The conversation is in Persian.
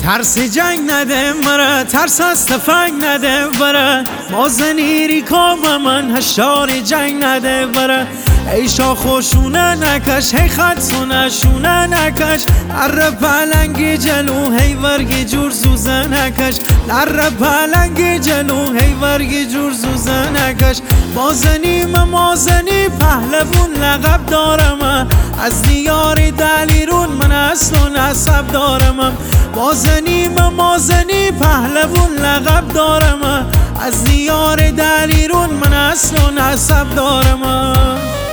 ترس جنگ نده مرا، ترس از تفنگ نده برا، مازنیری کام من هشار جنگ نده برا. ای شاخوشونه نکش، هی خدسونه شونه نکش، لر پلنگ جلو هی ورگی جور زوزه نکش، لر پلنگ جلو هی ورگی جور زوزه نکش. مازنی پهلوون لقب دارم، از دیار دلیرون من اصل و نسب دارم. مازنی پهلوون لقب دارم، از دیار دلیرون من اصل و نسب دارم.